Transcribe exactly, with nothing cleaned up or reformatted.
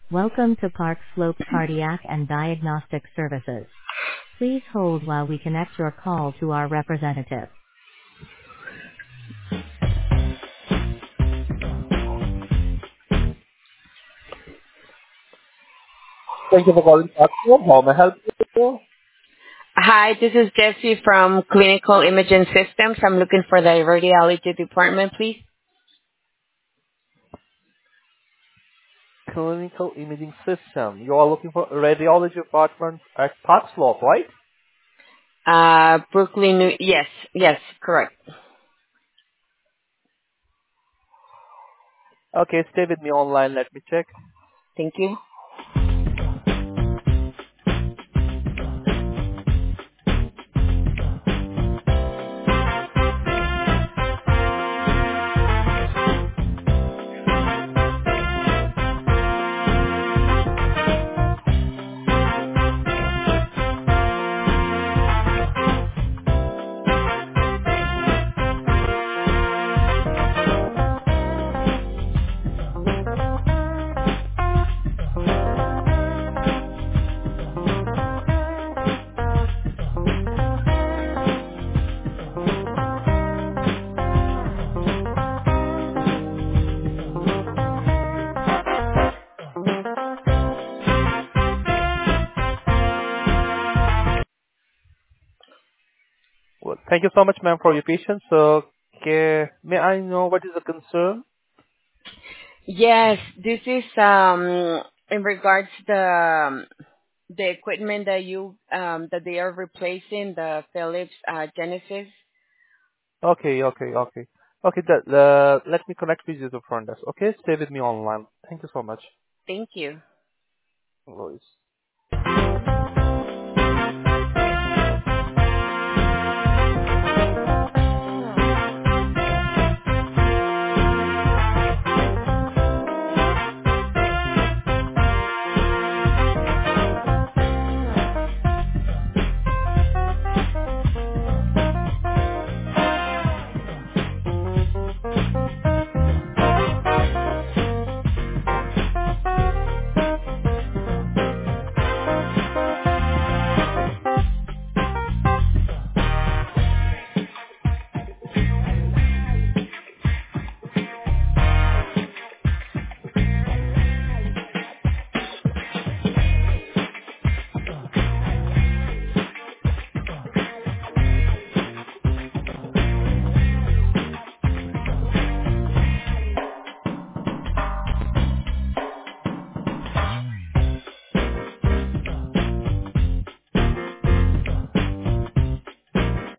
Welcome to Park Slope Cardiac and Diagnostic Services. Please hold while we connect your call to our representative. Thank you for calling Park Slope. How may I help you? Hi, this is Jessie from Clinical Imaging Systems. I'm looking for the radiology department, please. Clinical imaging system. You are looking for a radiology department at Park Slope, right? Uh, Brooklyn, New- yes, yes, correct. Okay, stay with me online. Let me check. Thank you. Well, thank you so much, ma'am, for your patience. So, okay, may I know what is the concern? Yes, this is um in regards to the um, the equipment that you um that they are replacing, the Philips uh, Genesis. Okay, okay, okay. Okay, that, uh, let me connect with you to front desk. Okay, stay with me online. Thank you so much. Thank you. No worries.